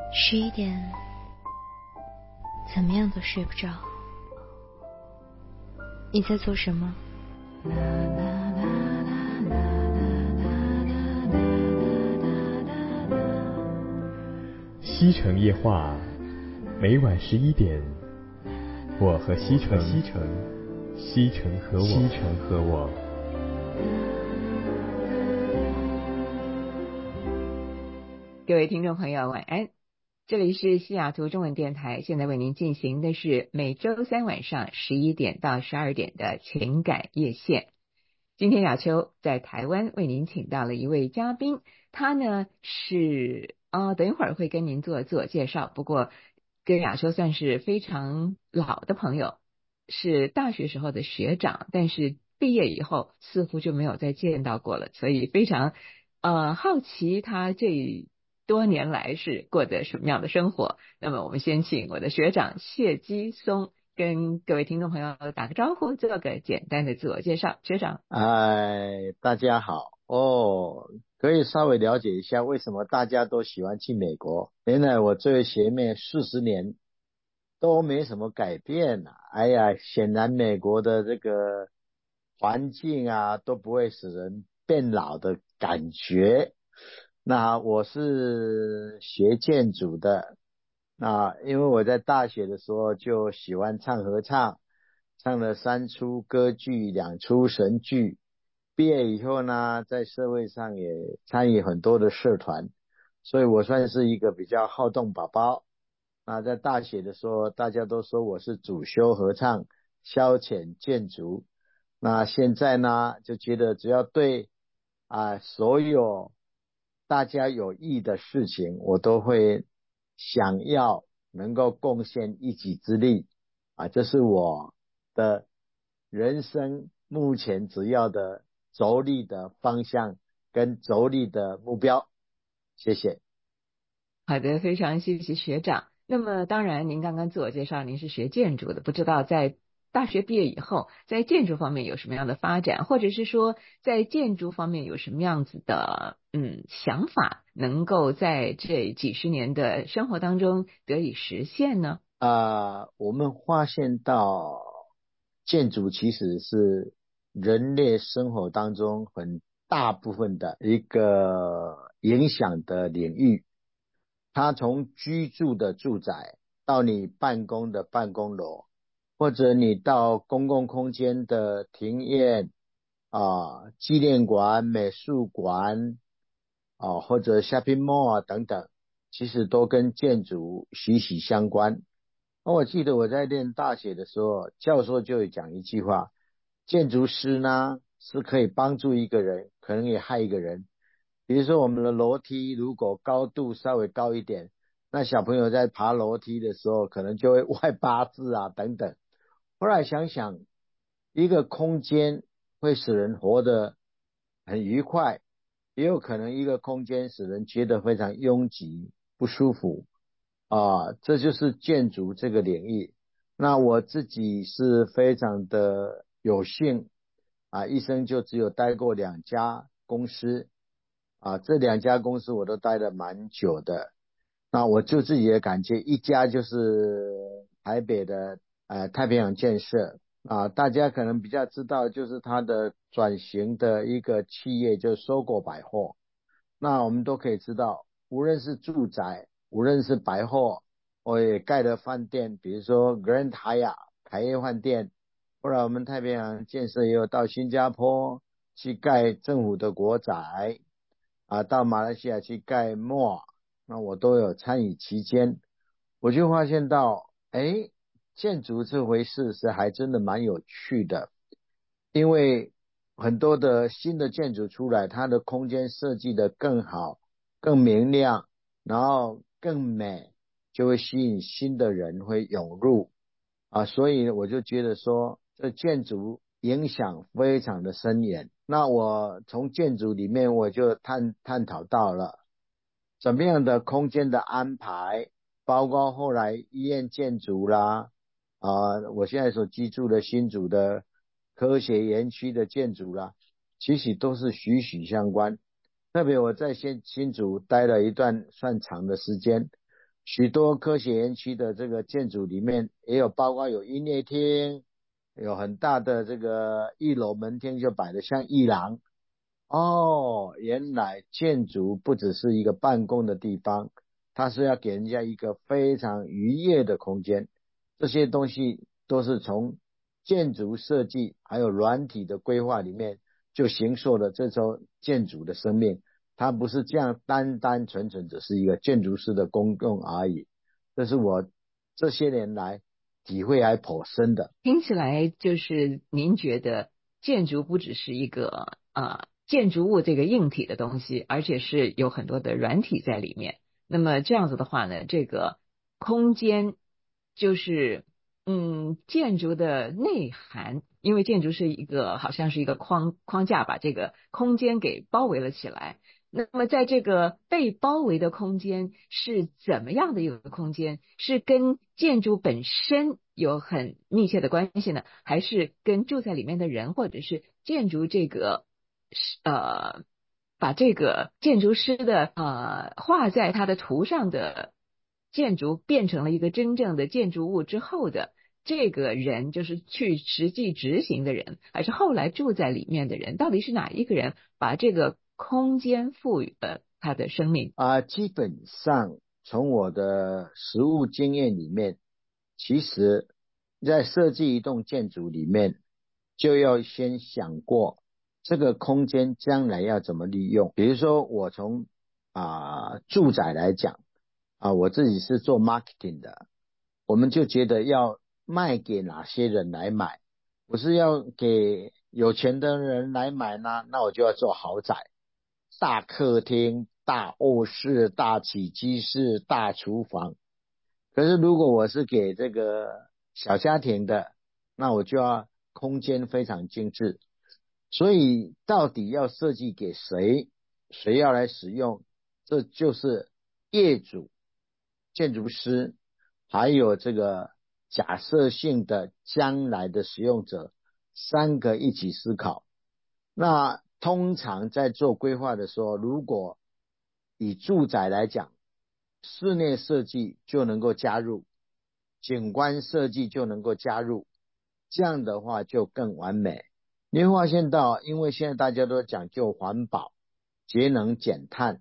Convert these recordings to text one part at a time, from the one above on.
11点，怎么样都睡不着。你在做什么？ 西城夜话，每晚11点，我和西城，西城和我。 各位听众朋友晚安，这里是西雅图中文电台，现在为您进行的是每周三晚上11点到12点的情感夜线。今天雅秋在台湾为您请到了一位嘉宾，他呢是等一会儿会跟您做自我介绍，不过跟雅秋算是非常老的朋友，是大学时候的学长，但是毕业以后似乎就没有再见到过了，所以非常好奇他这多年来是过着什么样的生活。那么我们先请我的学长谢基松跟各位听众朋友打个招呼，做个简单的自我介绍。学长， 大家好可以稍微了解一下为什么大家都喜欢去美国。原来我这位学妹40年都没什么改变啊。显然美国的这个环境啊都不会使人变老的感觉。那我是学建筑的，那因为我在大学的时候就喜欢唱合唱，唱了3出歌剧2出神剧。毕业以后呢，在社会上也参与很多的社团，所以我算是一个比较好动宝宝。那在大学的时候，大家都说我是主修合唱，消遣建筑。那现在呢，就觉得只要对所有大家有益的事情，我都会想要能够贡献一己之力这是我的人生目前只要的着力的方向跟着力的目标。谢谢。 好的，非常谢谢学长。那么当然您刚刚自我介绍您是学建筑的，不知道在大学毕业以后在建筑方面有什么样的发展，或者是说在建筑方面有什么样子的想法能够在这几十年的生活当中得以实现呢？ 我们发现到建筑其实是人类生活当中很大部分的一个影响的领域。它从居住的住宅到你办公的办公楼，或者你到公共空间的庭院纪念馆、美术馆或者 shopping mall 等等，其实都跟建筑息息相关。我记得我在念大学的时候，教授就有讲一句话，建筑师呢是可以帮助一个人，可能也害一个人。比如说我们的楼梯如果高度稍微高一点，那小朋友在爬楼梯的时候可能就会外八字等等。后来想想，一个空间会使人活得很愉快，也有可能一个空间使人觉得非常拥挤不舒服这就是建筑这个领域。那我自己是非常的有幸一生就只有待过2家公司这2家公司我都待了蛮久的。那我就自己的感觉，一家就是台北的太平洋建设大家可能比较知道，就是它的转型的一个企业就是收购百货。那我们都可以知道，无论是住宅，无论是百货，我也盖了饭店，比如说 Grand Hyatt 凯悦饭店。后来我们太平洋建设也有到新加坡去盖政府的国宅到马来西亚去盖 mall， 那我都有参与其间。我就发现到建筑这回事是还真的蛮有趣的。因为很多的新的建筑出来，它的空间设计的更好更明亮，然后更美，就会吸引新的人会涌入所以我就觉得说这建筑影响非常的深远。那我从建筑里面我就探讨到了怎么样的空间的安排，包括后来医院建筑啦我现在所居住的新竹的科学园区的建筑啦，其实都是息息相关。特别我在新竹待了一段算长的时间， 许多科学园区的这个建筑里面也有包括有音乐厅，有很大的这个一楼门厅就摆得像艺廊。原来建筑不只是一个办公的地方，它是要给人家一个非常愉悦的空间。这些东西都是从建筑设计还有软体的规划里面就形塑了这种建筑的生命。它不是这样单单纯纯只是一个建筑师的功用而已。这是我这些年来体会还颇深的。 听起来就是您觉得建筑不只是一个建筑物这个硬体的东西，而且是有很多的软体在里面。那么这样子的话呢，这个空间就是建筑的内涵，因为建筑是一个好像是一个框架，把这个空间给包围了起来。那么在这个被包围的空间是怎么样的一个空间？是跟建筑本身有很密切的关系呢，还是跟住在里面的人，或者是建筑这个把这个建筑师的画在他的图上的建筑变成了一个真正的建筑物之后的这个人，就是去实际执行的人，还是后来住在里面的人？到底是哪一个人把这个空间赋予了他的生命？ 基本上从我的实务经验里面，其实在设计一栋建筑里面，就要先想过这个空间将来要怎么利用。比如说我从住宅来讲，我自己是做 marketing 的，我们就觉得要卖给哪些人来买，不是要给有钱的人来买呢，那我就要做豪宅，大客厅、大卧室、大起居室、大厨房。可是如果我是给这个小家庭的，那我就要空间非常精致。所以到底要设计给谁，谁要来使用，这就是业主、建筑师还有这个假设性的将来的使用者三个一起思考。那通常在做规划的时候，如果以住宅来讲，室内设计就能够加入，景观设计就能够加入，这样的话就更完美。你会发现到，因为现在大家都讲究环保、节能减碳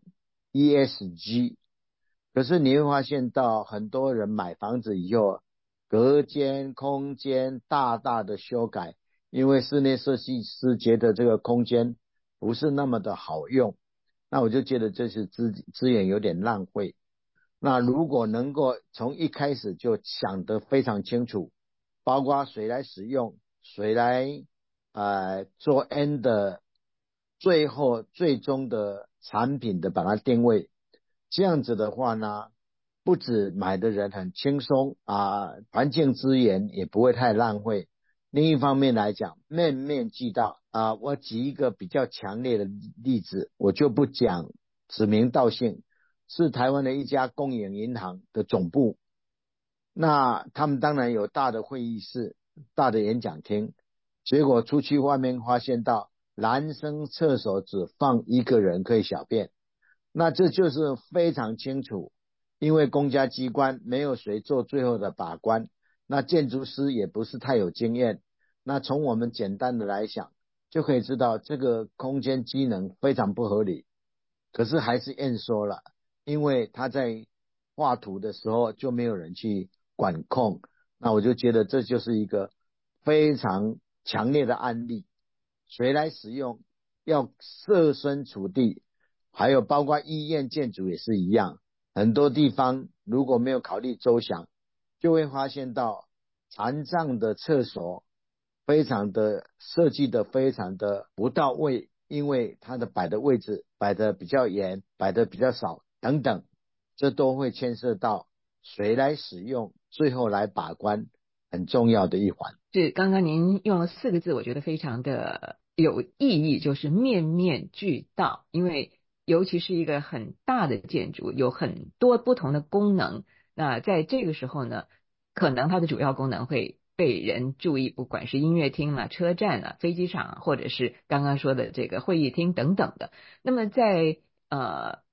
ESG， 可是你会发现到很多人买房子以后，隔间空间大大的修改，因为室内设计师觉得这个空间不是那么的好用，那我就觉得这是资源有点浪费。那如果能够从一开始就想得非常清楚，包括谁来使用，谁来做 N 的最后最终的产品的把它定位，这样子的话呢，不止买的人很轻松环境资源也不会太浪费。另一方面来讲，面面俱到我举一个比较强烈的例子，我就不讲指名道姓，是台湾的一家公营银行的总部。那他们当然有大的会议室、大的演讲厅，结果出去外面发现到男生厕所只放一个人可以小便，那这就是非常清楚，因为公家机关没有谁做最后的把关，那建筑师也不是太有经验，那从我们简单的来想，就可以知道这个空间机能非常不合理，可是还是验收了，因为他在画图的时候就没有人去管控。那我就觉得这就是一个非常强烈的案例，谁来使用要设身处地，还有包括医院建筑也是一样，很多地方如果没有考虑周详，就会发现到残障的厕所非常的设计的非常的不到位，因为它的摆的位置摆的比较严，摆的比较少等等，这都会牵涉到谁来使用，最后来把关，很重要的一环。 是刚刚您用了4个字，我觉得非常的有意义，就是面面俱到。因为尤其是一个很大的建筑，有很多不同的功能，那在这个时候呢，可能它的主要功能会被人注意，不管是音乐厅啊、车站啊、飞机场啊，或者是刚刚说的这个会议厅等等的。那么在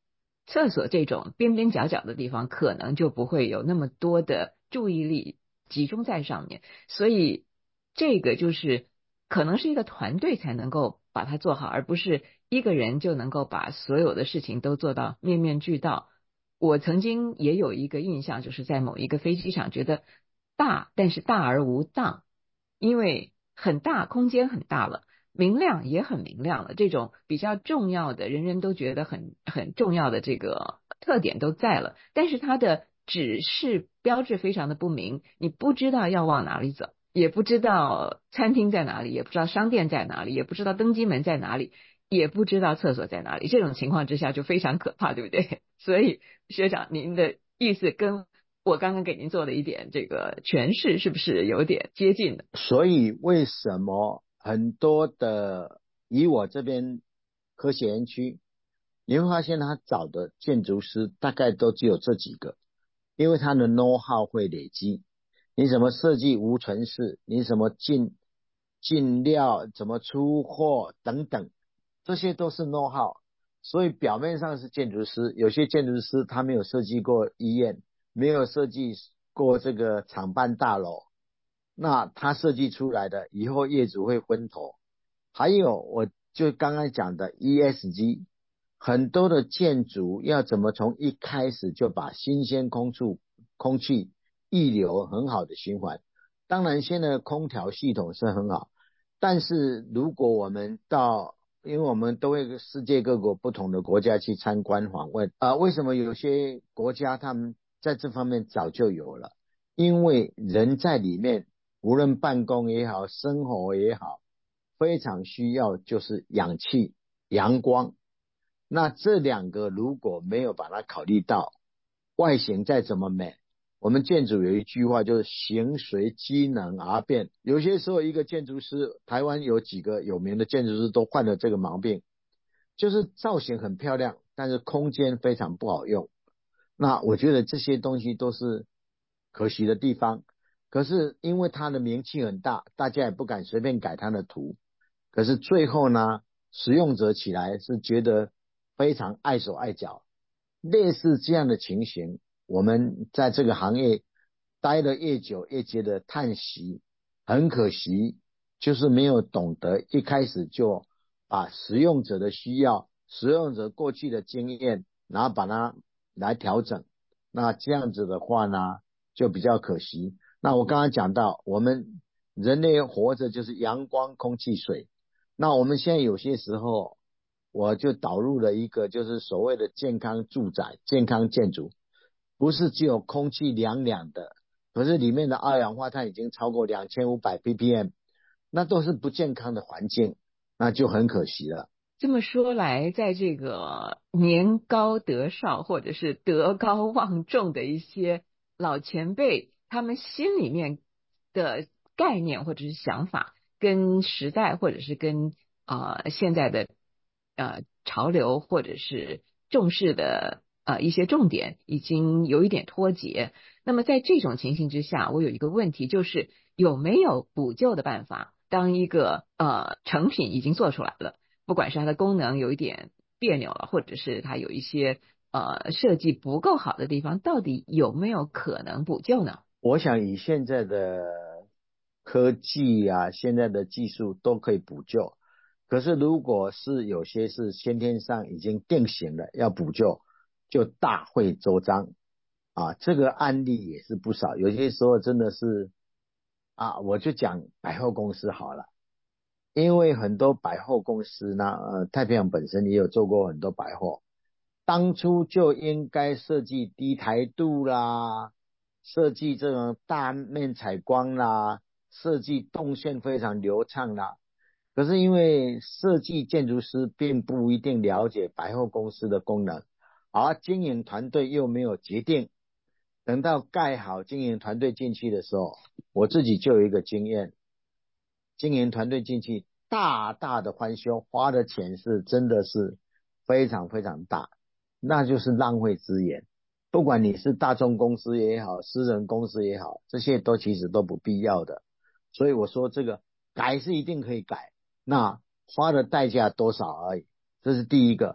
厕所这种边边角角的地方，可能就不会有那么多的注意力集中在上面，所以这个就是可能是一个团队才能够把它做好，而不是一个人就能够把所有的事情都做到面面俱到。我曾经也有一个印象，就是在某一个飞机场觉得大，但是大而无当，因为很大，空间很大了。明亮也很明亮了，这种比较重要的，人人都觉得很重要的这个特点都在了，但是它的指示标志非常的不明，你不知道要往哪里走，也不知道餐厅在哪里，也不知道商店在哪里，也不知道登机门在哪里，也不知道厕所在哪里，这种情况之下就非常可怕，对不对？所以学长，您的意思跟我刚刚给您做的一点这个诠释是不是有点接近的？ 所以为什么很多的以我这边科学园区，你会发现他找的建筑师大概都只有这几个，因为他的 know how 会累积。你怎么设计无尘室，你怎么进料，怎么出货等等，这些都是 know how。所以表面上是建筑师，有些建筑师他没有设计过医院，没有设计过这个厂办大楼，那他设计出来的以后业主会昏头。还有我就刚刚讲的 ESG， 很多的建筑要怎么从一开始就把新鲜空气溢流很好的循环。当然现在的空调系统是很好，但是如果我们到，因为我们都会世界各国不同的国家去参观访问为什么有些国家他们在这方面早就有了？因为人在里面，无论办公也好，生活也好，非常需要就是氧气、阳光。那这两个如果没有把它考虑到，外形再怎么美，我们建筑有一句话就是形随机能而变。有些时候一个建筑师，台湾有几个有名的建筑师都患了这个毛病，就是造型很漂亮，但是空间非常不好用。那我觉得这些东西都是可惜的地方。可是因为它的名气很大，大家也不敢随便改它的图。可是最后呢，使用者起来是觉得非常碍手碍脚。类似这样的情形，我们在这个行业待得越久，越觉得叹息，很可惜，就是没有懂得一开始就把使用者的需要、使用者过去的经验，然后把它来调整。那这样子的话呢，就比较可惜。那我刚刚讲到，我们人类活着就是阳光、空气、水。那我们现在有些时候，我就导入了一个就是所谓的健康住宅、健康建筑，不是只有空气凉凉的，可是里面的二氧化碳已经超过2500 ppm， 那都是不健康的环境，那就很可惜了。 这么说来，在这个年高德少或者是德高望重的一些老前辈，他们心里面的概念或者是想法，跟时代或者是跟现在的潮流或者是重视的一些重点，已经有一点脱节。那么在这种情形之下，我有一个问题，就是有没有补救的办法？当一个成品已经做出来了。不管是它的功能有一点别扭了，或者是它有一些设计不够好的地方，到底有没有可能补救呢？ 我想以现在的科技啊，现在的技术都可以补救。可是如果是有些是先天上已经定型了，要补救，就大费周章这个案例也是不少。有些时候真的是我就讲百货公司好了。因为很多百货公司呢，太平洋本身也有做过很多百货，当初就应该设计低台度啦，设计这种大面采光啦，设计动线非常流畅啦。可是因为设计建筑师并不一定了解百货公司的功能，而经营团队又没有决定，等到盖好经营团队进去的时候，我自己就有一个经验，经营团队进去大大的翻修，花的钱是真的是非常非常大，那就是浪费资源。不管你是大众公司也好，私人公司也好，这些都其实都不必要的。所以我说这个改是一定可以改，那花的代价多少而已，这是第一个。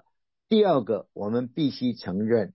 第二个，我们必须承认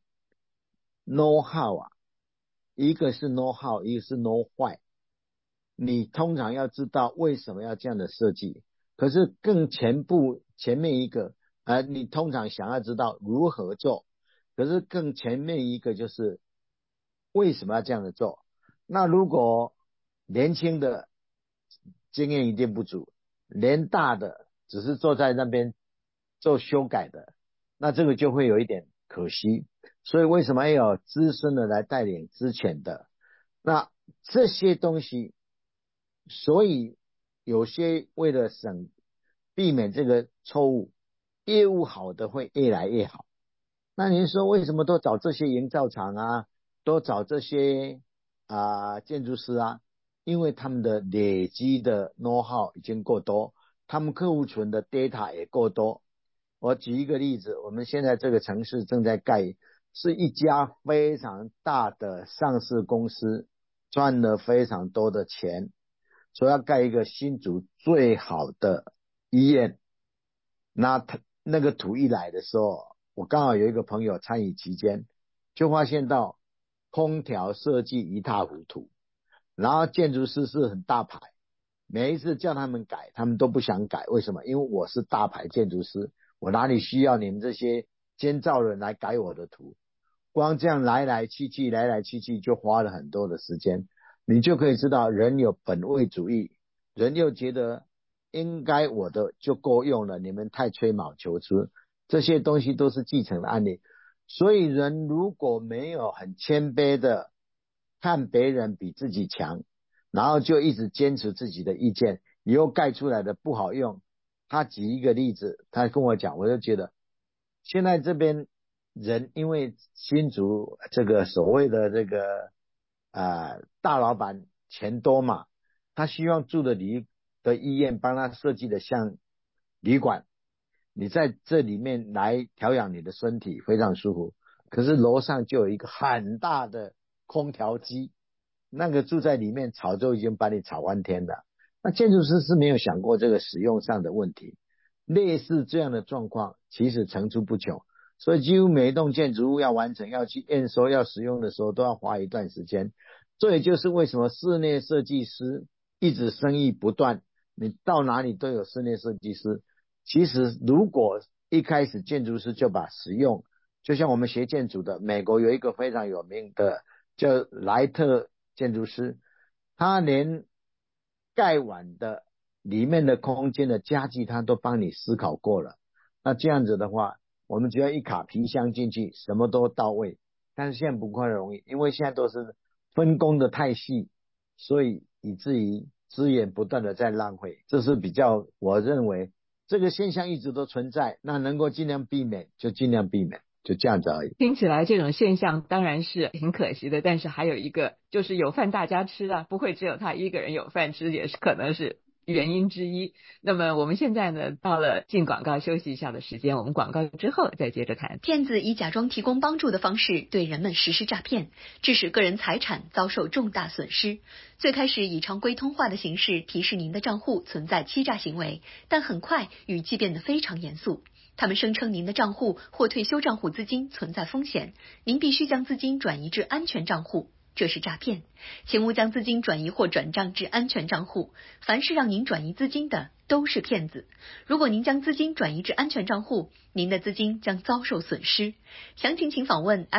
know how 啊，一个是 know how， 一个是 know why。你通常要知道为什么要这样的设计，可是更前面一个你通常想要知道如何做，可是更前面一个就是为什么要这样的做。那如果年轻的经验一定不足，年大的只是坐在那边做修改的，那这个就会有一点可惜。所以为什么要有资深的来带领之前的？那这些东西，所以有些为了避免这个错误，业务好的会越来越好。那您说为什么都找这些营造厂啊，都找这些建筑师啊？因为他们的累积的 know how 已经够多，他们客户存的 data 也够多。我举一个例子，我们现在这个城市正在盖，是一家非常大的上市公司，赚了非常多的钱，说要盖一个新竹最好的医院。那个图一来的时候，我刚好有一个朋友参与其间，就发现到空调设计一塌糊涂，然后建筑师是很大牌，每一次叫他们改，他们都不想改。为什么？因为我是大牌建筑师，我哪里需要你们这些监造人来改我的图？光这样来来去去就花了很多的时间。你就可以知道人有本位主义，人又觉得应该我的就够用了，你们太吹毛求疵，这些东西都是继承的案例。所以人如果没有很谦卑的看别人比自己强，然后就一直坚持自己的意见，以后盖出来的不好用。他举一个例子，他跟我讲，我就觉得现在这边人因为新竹这个所谓的这个大老板钱多嘛，他希望住的医院帮他设计的像旅馆，你在这里面来调养你的身体非常舒服。可是楼上就有一个很大的空调机，那个住在里面吵就已经把你吵翻天了。那建筑师是没有想过这个使用上的问题，类似这样的状况其实层出不穷。所以几乎每一栋建筑物要完成，要去验收，要使用的时候都要花一段时间。这也就是为什么室内设计师一直生意不断，你到哪里都有室内设计师。其实如果一开始建筑师就把使用，就像我们学建筑的，美国有一个非常有名的叫莱特建筑师，他连盖碗的里面的空间的家具他都帮你思考过了。那这样子的话，我们只要一卡皮箱进去，什么都到位。但是现在不太容易，因为现在都是分工的太细，所以以至于资源不断的在浪费。这是比较，我认为这个现象一直都存在，那能够尽量避免就尽量避免，就这样子而已。 听起来这种现象当然是挺可惜的，但是还有一个就是有饭大家吃啊，不会只有他一个人有饭吃，也是可能是原因之一。那么我们现在呢，到了进广告休息一下的时间，我们广告之后再接着谈。 骗子以假装提供帮助的方式对人们实施诈骗，致使个人财产遭受重大损失。最开始以常规通话的形式提示您的账户存在欺诈行为，但很快语气变得非常严肃。他们声称您的账户或退休账户资金存在风险，您必须将资金转移至安全账户。这是诈骗，请勿将资金转移或转账至安全账户。凡是让您转移资金的都是骗子。如果您将资金转移至安全账户，您的资金将遭受损失。详情请访问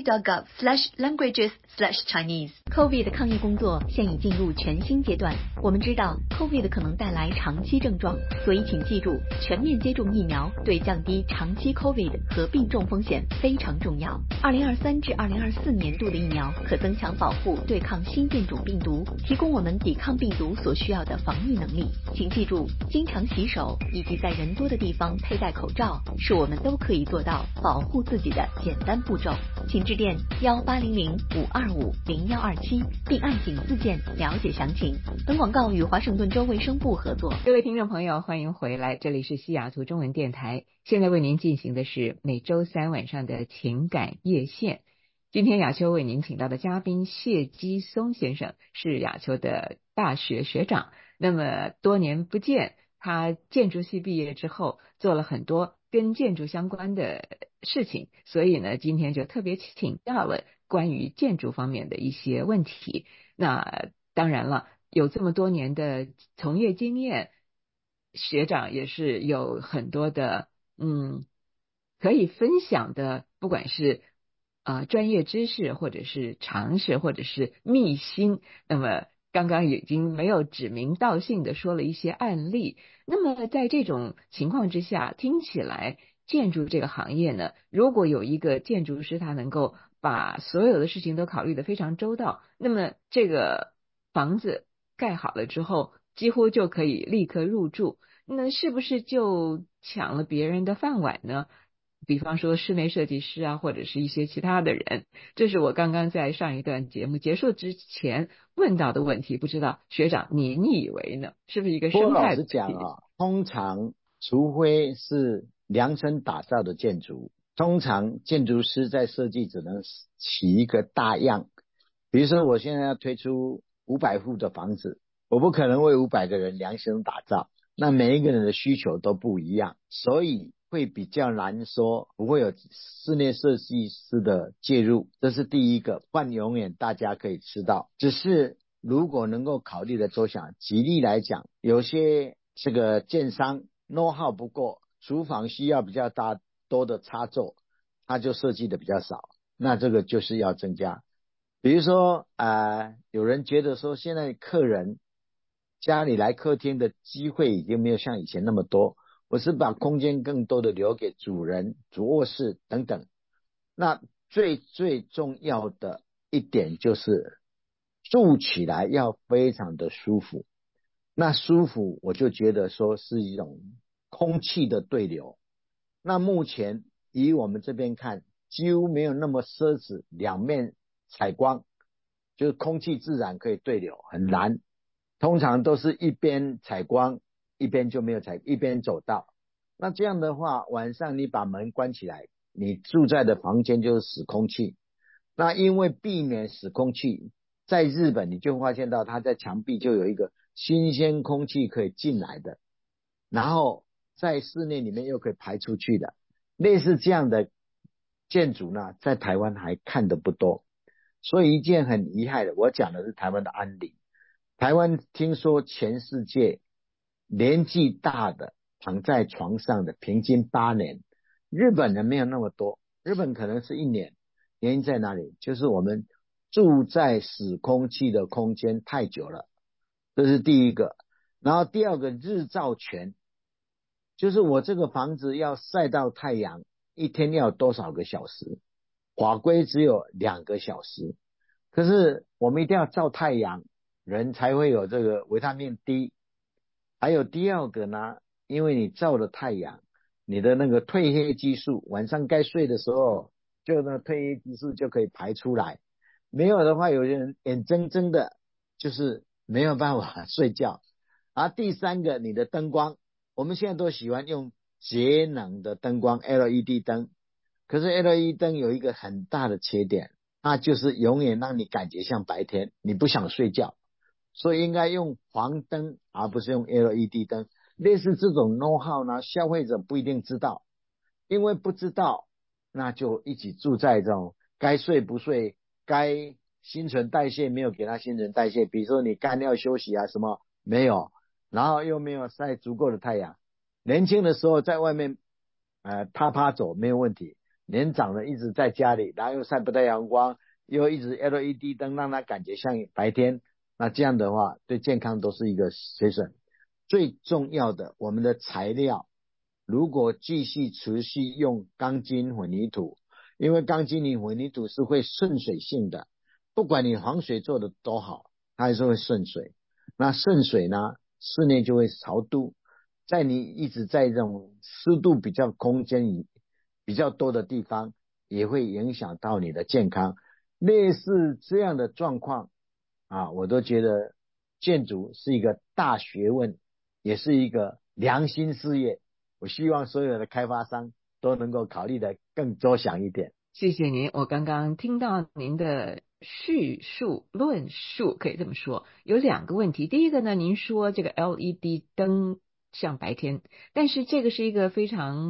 ftc.gov/languages/Chinese。COVID 抗疫工作现已进入全新阶段。我们知道 COVID 可能带来长期症状，所以请记住，全面接种疫苗对降低长期 COVID 和病重风险非常重要。2023至2024年度的疫苗可增强保护对抗新变种病毒，提供我们抵抗病毒所需要的防疫能力。请记住，经常洗手以及在人多的地方佩戴口罩是我们都可以做到保护自己的简单步骤。请致电1800-525-0127，并按井字键了解详情。本广告与华盛顿州卫生部合作。 各位听众朋友，欢迎回来，这里是西雅图中文电台。现在为您进行的是每周三晚上的情感夜线。今天雅秋为您请到的嘉宾谢基松先生是雅秋的大学学长，那么多年不见，他建筑系毕业之后做了很多跟建筑相关的事情，所以呢，今天就特别请教了关于建筑方面的一些问题。那当然了，有这么多年的从业经验，学长也是有很多的可以分享的，不管是专业知识，或者是常识，或者是秘辛。那么刚刚已经没有指名道姓的说了一些案例。那么在这种情况之下，听起来建筑这个行业呢，如果有一个建筑师他能够把所有的事情都考虑得非常周到，那么这个房子盖好了之后，几乎就可以立刻入住。那是不是就抢了别人的饭碗呢？比方说室内设计师啊，或者是一些其他的人。这是我刚刚在上一段节目结束之前问到的问题，不知道学长您以为呢？是不是一个生态的问题？ 老实讲通常除非是量身打造的建筑，通常建筑师在设计只能起一个大样。比如说我现在要推出500户的房子，我不可能为500个人量身打造，那每一个人的需求都不一样，所以会比较难说不会有室内设计师的介入，这是第一个，饭永远大家可以吃到。只是如果能够考虑的周详，举例来讲，有些这个建商 know-how 不够，厨房需要比较多的插座，他就设计的比较少，那这个就是要增加。比如说有人觉得说现在客人家里来客厅的机会已经没有像以前那么多，我是把空间更多的留给主人、主卧室等等。那最重要的一点就是住起来要非常的舒服。那舒服我就觉得说是一种空气的对流。那目前以我们这边看，几乎没有那么奢侈，两面采光，就是空气自然可以对流，很难。通常都是一边采光，一边就没有一边走道。那这样的话，晚上你把门关起来，你住在的房间就是死空气。那因为避免死空气，在日本你就发现到它在墙壁就有一个新鲜空气可以进来的，然后在室内里面又可以排出去的。类似这样的建筑呢，在台湾还看得不多。所以一件很遗憾的，我讲的是台湾的案例。台湾听说全世界年纪大的躺在床上的平均8年，日本人没有那么多，日本可能是1年。原因在哪里？就是我们住在死空气的空间太久了，这是第一个。然后第二个，日照权，就是我这个房子要晒到太阳，一天要多少个小时？法规只有2个小时，可是我们一定要照太阳，人才会有这个维他命 D。还有第二个呢，因为你照了太阳，你的那个褪黑激素，晚上该睡的时候，就那褪黑激素就可以排出来。没有的话，有些人眼睁睁的，就是没有办法睡觉。而第三个，你的灯光，我们现在都喜欢用节能的灯光 LED 灯，可是 LED 灯有一个很大的缺点，那就是永远让你感觉像白天，你不想睡觉。所以应该用黄灯而不是用 LED 灯。类似这种 know-how 呢，消费者不一定知道，因为不知道，那就一起住在这种该睡不睡，该新陈代谢没有给他新陈代谢，比如说你肝要休息啊什么没有，然后又没有晒足够的太阳。年轻的时候在外面啪走没有问题，年长了一直在家里，然后又晒不到阳光，又一直 LED 灯让他感觉像白天，那这样的话对健康都是一个损损。最重要的，我们的材料如果继续持续用钢筋混凝土，因为钢筋混凝土是会渗水性的，不管你防水做的多好，它还是会渗水。那渗水呢，室内就会潮度，在你一直在这种湿度比较空间比较多的地方，也会影响到你的健康。类似这样的状况我都觉得建筑是一个大学问，也是一个良心事业。我希望所有的开发商都能够考虑的更周详一点。 谢谢您，我刚刚听到您的论述，可以这么说，有2个问题。第一个呢，您说这个 LED 灯像白天，但是这个是一个非常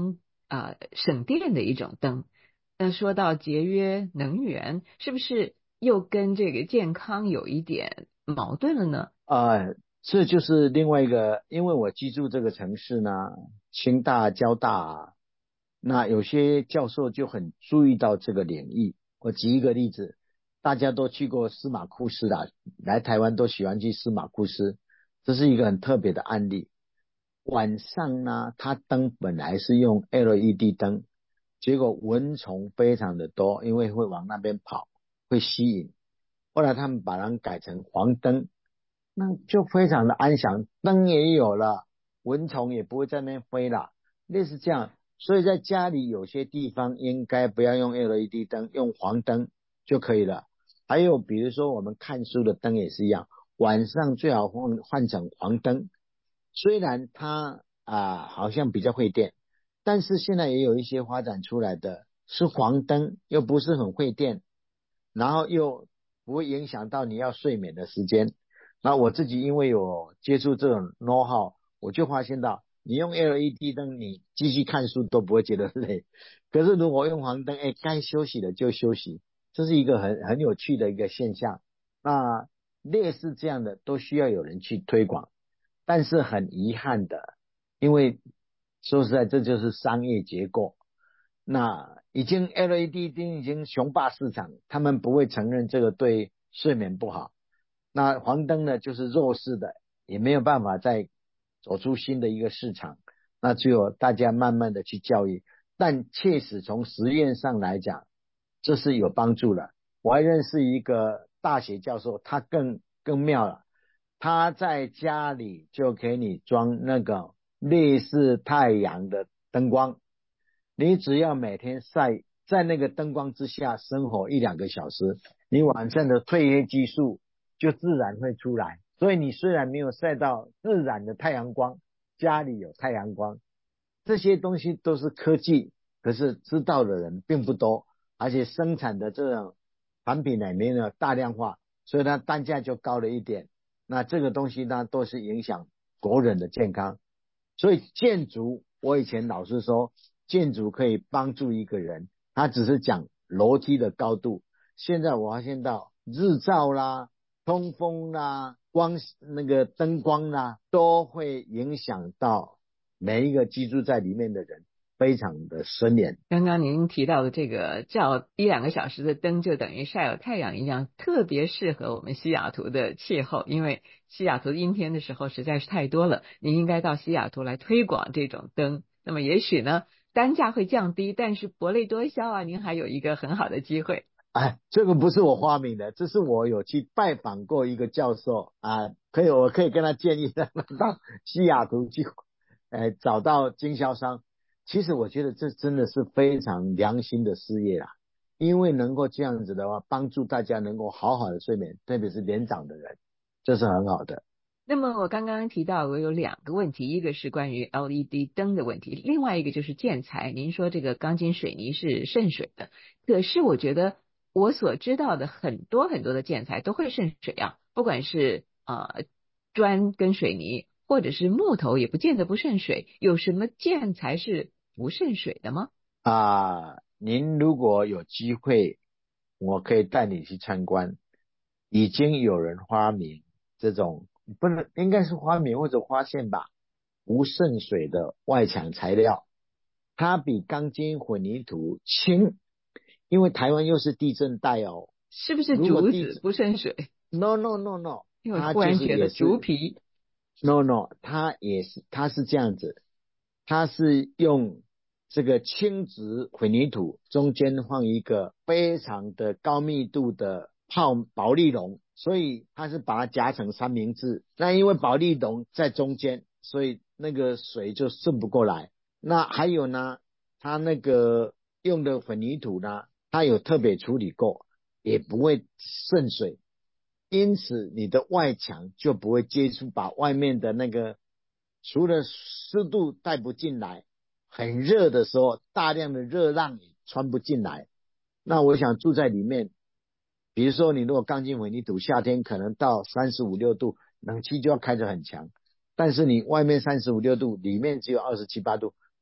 省电的一种灯。那说到节约能源，是不是又跟这个健康有一点矛盾了呢？ 这就是另外一个，因为我居住这个城市呢，清大、交大，那有些教授就很注意到这个领域。我举一个例子，大家都去过司马库斯啦，来台湾都喜欢去司马库斯，这是一个很特别的案例。晚上呢，它灯本来是用 LED 灯，结果蚊虫非常的多，因为会往那边跑，会吸引。后来他们把它改成黄灯，那就非常的安详，灯也有了，蚊虫也不会在那边飞了，类似这样。所以在家里有些地方应该不要用 LED 灯，用黄灯就可以了。还有比如说我们看书的灯也是一样，晚上最好换成黄灯，虽然它好像比较费电，但是现在也有一些发展出来的是黄灯，又不是很费电，然后又不会影响到你要睡眠的时间。那我自己因为有接触这种 know how， 我就发现到你用 LED 灯你继续看书都不会觉得累，可是如果用黄灯，该休息的就休息，这是一个很有趣的一个现象。那类似这样的都需要有人去推广，但是很遗憾的，因为说实在这就是商业结构，那已经 LED 灯已经雄霸市场，他们不会承认这个对睡眠不好。那黄灯呢，就是弱势的，也没有办法再走出新的一个市场。那只有大家慢慢的去教育，但确实从实验上来讲，这是有帮助的。我还认识一个大学教授，他更妙了，他在家里就给你装那个类似太阳的灯光，你只要每天在那个灯光之下生活1-2个小时，你晚上的褪黑激素就自然会出来。所以你虽然没有晒到自然的太阳光，家里有太阳光，这些东西都是科技，可是知道的人并不多，而且生产的这种产品里面呢大量化，所以它单价就高了一点。那这个东西呢都是影响国人的健康。所以建筑，我以前老师说建筑可以帮助一个人，他只是讲楼梯的高度，现在我发现到日照啦、通风啦、那个灯光啦，都会影响到每一个居住在里面的人，非常的深远。 刚刚您提到的这个照1-2个小时的灯，就等于晒有太阳一样，特别适合我们西雅图的气候，因为西雅图阴天的时候实在是太多了。您应该到西雅图来推广这种灯，那么也许呢单价会降低，但是薄利多销啊，您还有一个很好的机会。 这个不是我发明的，这是我有去拜访过一个教授我可以跟他建议让他到西雅图去找到经销商。其实我觉得这真的是非常良心的事业啦，因为能够这样子的话，帮助大家能够好好的睡眠，特别是年长的人，这是很好的。 那么我刚刚提到我有2个问题，一个是关于 LED 灯的问题，另外一个就是建材。您说这个钢筋水泥是渗水的，可是我觉得我所知道的很多的建材都会渗水啊，不管是砖跟水泥，或者是木头，也不见得不渗水。有什么建材是不渗水的吗？ 您如果有机会，我可以带你去参观。已经有人发明这种，不能应该是发明或者发现吧，不渗水的外墙材料，它比钢筋混凝土轻，因为台湾又是地震带哦。 是不是竹子不渗水？ No no no no， 因为我忽然觉得竹皮 No no， 它是这样子，它是用这个轻质混凝土中间放一个非常的高密度的保丽龙，所以它是把它夹成三明治。那因为保丽龙在中间，所以那个水就渗不过来。那还有呢，它那个用的混凝土呢，它有特别处理过，也不会渗水。因此你的外墙就不会接触，把外面的那个除了湿度带不进来，很热的时候大量的热浪也穿不进来。那我想住在里面，比如说你如果钢筋混凝土，夏天可能到35、6度，冷气就要开得很强，但是你外面35、6度，里面只有27、8度，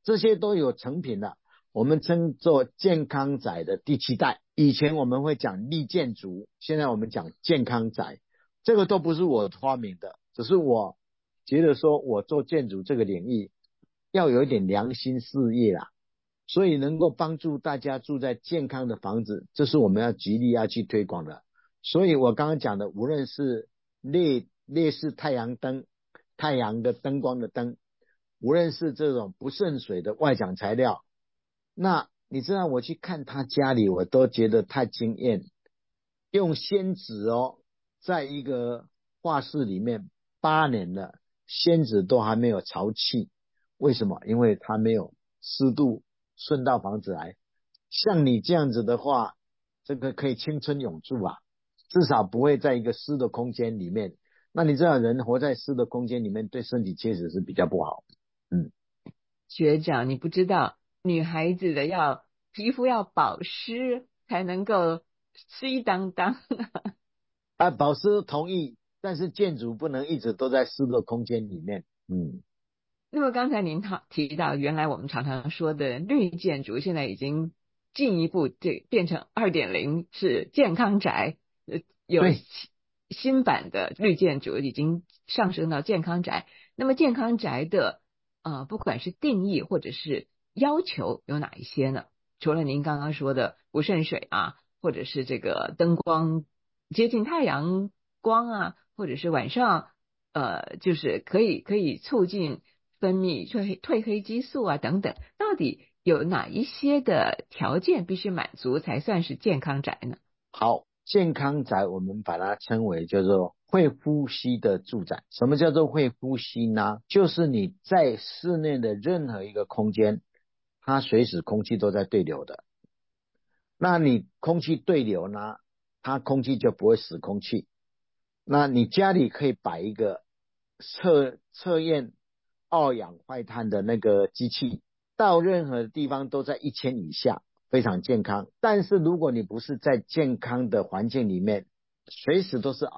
这些都有成品了，我们称作健康宅的第7代。以前我们会讲利建筑，现在我们讲健康宅，这个都不是我发明的，只是我觉得说我做建筑这个领域要有一点良心事业啦，所以能够帮助大家住在健康的房子，这是我们要极力要去推广的。所以我刚刚讲的，无论是类似太阳灯，太阳的灯光的灯，无论是这种不渗水的外墙材料，那你知道我去看他家里，我都觉得太惊艳。用仙纸在一个画室里面8年了，仙纸都还没有潮气。为什么？因为它没有湿度顺到房子来。像你这样子的话，这个可以青春永驻啊，至少不会在一个湿的空间里面。那你知道人活在湿的空间里面，对身体确实是比较不好。 学长，你不知道，女孩子的皮肤要保湿才能够湿当当。 保湿同意，但是建筑不能一直都在湿的空间里面。 那么刚才您提到，原来我们常常说的绿建筑，现在已经进一步变成2.0，是健康宅，有新版的绿建筑已经上升到健康宅。那么健康宅的不管是定义或者是要求有哪一些呢？除了您刚刚说的不渗水啊，或者是这个灯光接近太阳光啊，或者是晚上就是可以促进分泌褪黑激素啊等等，到底有哪一些的条件必须满足才算是健康宅呢？ 好，健康宅我们把它称为叫做会呼吸的住宅。什么叫做会呼吸呢？就是你在室内的任何一个空间，它随时空气都在对流的。那你空气对流呢，它空气就不会死空气。那你家里可以摆一个测验二氧化碳的那个机器，到任何地方都在1000以下，非常健康。但是如果你不是在健康的环境里面，随时都是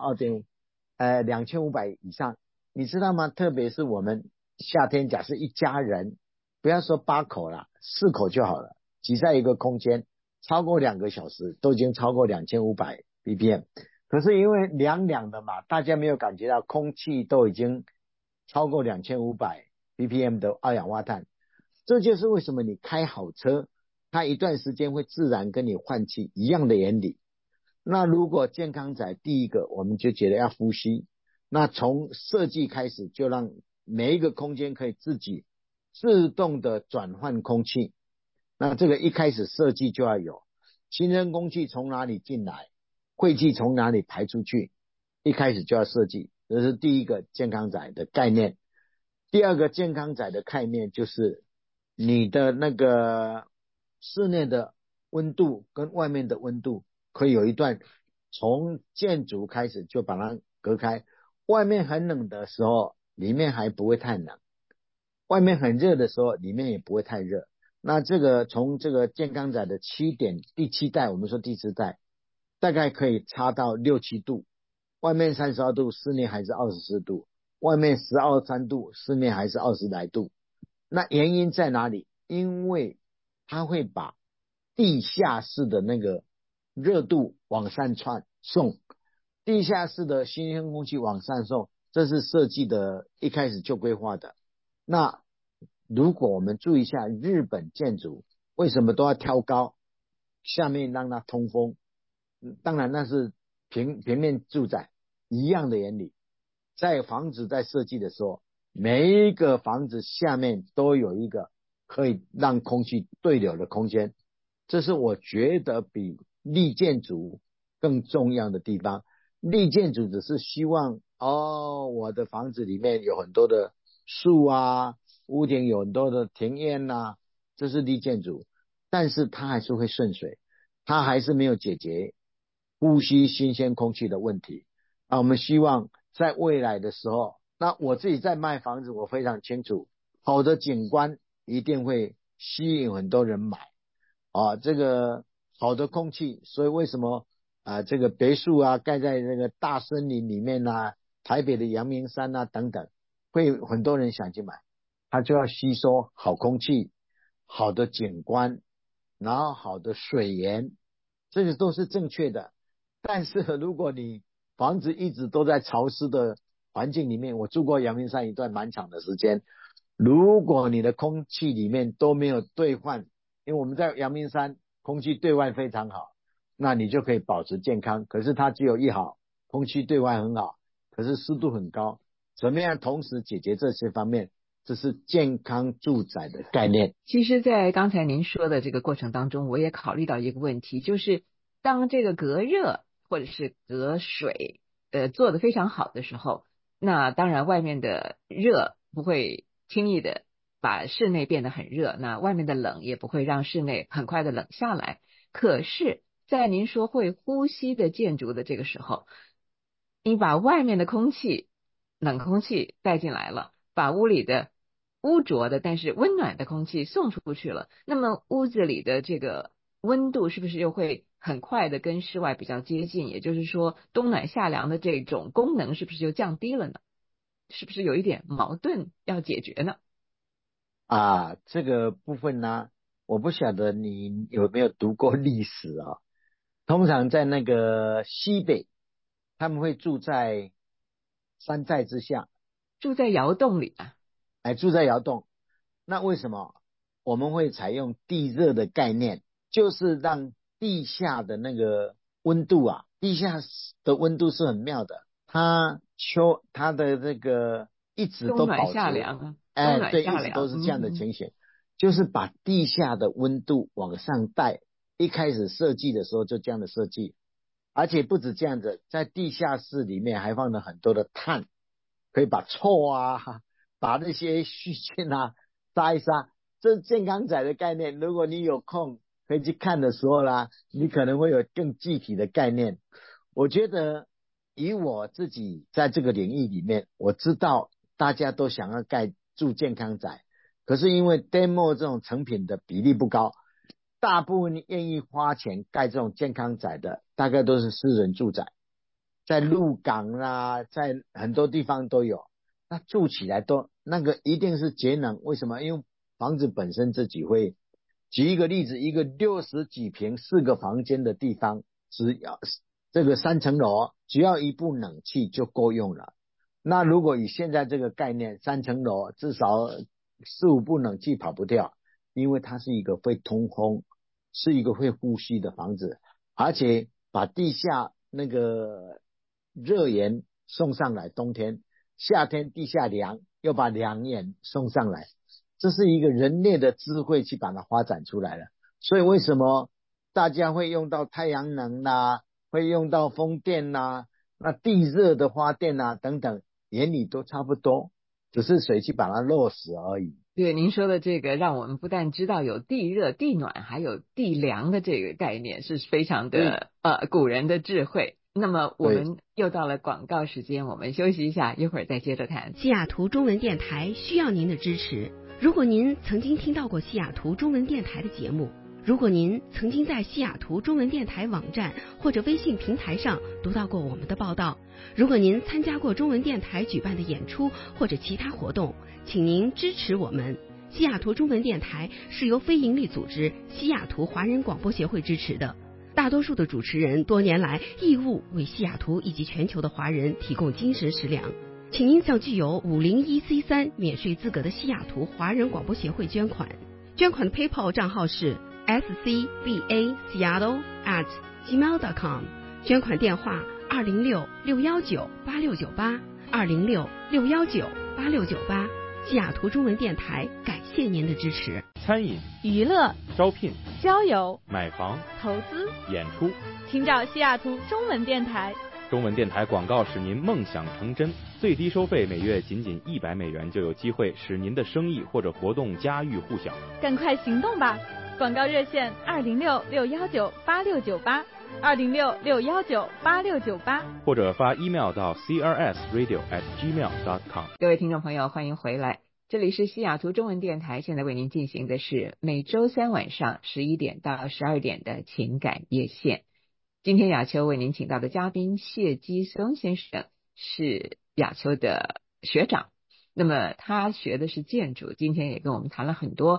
2500以上，你知道吗？特别是我们夏天，假设一家人，不要说8口啦，4口就好了，挤在一个空间，超过2个小时都已经超过2500 ppm。可是因为凉凉的嘛，大家没有感觉到空气都已经超过2500 ppm 的二氧化碳。这就是为什么你开好车，它一段时间会自然跟你换气一样的原理。那如果健康宅，第一个我们就觉得要呼吸，那从设计开始就让每一个空间可以自己自动的转换空气。那这个一开始设计就要有新鲜空气从哪里进来，晦气从哪里排出去，一开始就要设计。这是第一个健康宅的概念。第二个健康宅的概念就是你的那个室内的温度跟外面的温度可以有一段从建筑开始就把它隔开，外面很冷的时候里面还不会太冷，外面很热的时候里面也不会太热。那这个从这个健康宅的第7代，我们说第7代大概可以差到6、7度，外面32度，室内还是24度，外面12、13度，室内还是20来度。那原因在哪里？因为它会把地下室的那个热度往上送，地下室的新鲜空气往上送，这是设计的一开始就规划的。那如果我们注意一下日本建筑为什么都要挑高，下面让它通风，当然那是平面住宅一样的原理。在房子在设计的时候，每一个房子下面都有一个可以让空气对流的空间，这是我觉得比立建筑更重要的地方。立建筑只是希望我的房子里面有很多的树啊，屋顶有很多的庭院啊，这是立建筑，但是它还是会渗水，它还是没有解决呼吸新鲜空气的问题。我们希望在未来的时候，那我自己在卖房子，我非常清楚，好的景观一定会吸引很多人买这个好的空气。所以为什么这个别墅啊盖在那个大森林里面啊，台北的阳明山啊等等，会很多人想去买，它就要吸收好空气， 好的景观，然后好的水源，这个都是正确的。但是如果你房子一直都在潮湿的环境里面，我住过阳明山一段蛮长的时间，如果你的空气里面都没有兑换，因为我们在阳明山空气兑换非常好，那你就可以保持健康。可是它只有一好，空气兑换很好，可是湿度很高。怎么样同时解决这些方面？这是健康住宅的概念。 其实在刚才您说的这个过程当中，我也考虑到一个问题，就是当这个隔热或者是隔水做得非常好的时候，那当然外面的热不会轻易的把室内变得很热，那外面的冷也不会让室内很快的冷下来。可是在您说会呼吸的建筑的这个时候，你把外面的空气冷空气带进来了，把屋里的污浊的但是温暖的空气送出去了，那么屋子里的这个温度是不是又会很快的跟室外比较接近？也就是说冬暖夏凉的这种功能是不是就降低了呢？是不是有一点矛盾要解决呢？ 这个部分呢，我不晓得你有没有读过历史啊。通常在那个西北，他们会住在山寨之下， 住在窑洞里啊？ 住在窑洞。那为什么我们会采用地热的概念？就是让地下的那个温度啊，地下的温度是很妙的，它的这个一直冬暖都保持， 夏凉啊，冬暖对，一直夏凉， 都是这样的情形，就是把地下的温度往上带。一开始设计的时候就这样的设计，而且不止这样子，在地下室里面还放了很多的碳，可以把臭啊，把那些细菌啊杀一杀。这是健康仔的概念，如果你有空可以去看的时候啦，你可能会有更具体的概念。我觉得以我自己在这个领域里面，我知道大家都想要住健康仔，可是因为 demo 这种成品的比例不高，大部分愿意花钱盖这种健康仔的，大概都是私人住宅，在鹿港啦，在很多地方都有。那住起来都那个一定是节能，为什么？因为房子本身自己会。举一个例子，一个60几平4个房间的地方，只要这个3层楼，只要一部冷气就够用了。那如果以现在这个概念，3层楼至少4、5部冷气跑不掉，因为它是一个会通风，是一个会呼吸的房子，而且把地下那个热源送上来，冬天夏天地下凉，又把凉源送上来，这是一个人类的智慧去把它发展出来了。所以为什么大家会用到太阳能啦，会用到风电啦，那地热的发电啦等等，原理都差不多，只是谁去把它落实而已。 对，您说的这个，让我们不但知道有地热、地暖，还有地凉的这个概念，是非常的古人的智慧。那么我们又到了广告时间，我们休息一下，一会儿再接着谈。 西雅图中文电台需要您的支持。如果您曾经听到过西雅图中文电台的节目，如果您曾经在西雅图中文电台网站或者微信平台上读到过我们的报道，如果您参加过中文电台举办的演出或者其他活动，请您支持我们。西雅图中文电台是由非营利组织西雅图华人广播协会支持的，大多数的主持人多年来义务为西雅图以及全球的华人提供精神食粮。请您向具有501C3免税资格的西雅图华人广播协会捐款。捐款的 PayPal 账号是scbaseattle@gmail.com， 捐款电话206-619-8698，206-619-8698。西雅图中文电台感谢您的支持。 餐饮、 娱乐、 招聘、 交友、 买房、 投资、 演出， 请找西雅图中文电台。 中文电台广告使您梦想成真，最低收费每月仅$100，就有机会使您的生意或者活动家喻户晓。 赶快行动吧！广告热线206-619-8698，206-619-8698， 或者发 email 到 crsradio@gmail.com。 各位听众朋友，欢迎回来，这里是西雅图中文电台，现在为您进行的是每周3晚上11点到12点的情感夜线。今天雅秋为您请到的嘉宾谢基松先生是雅秋的学长，那么他学的是建筑，今天也跟我们谈了很多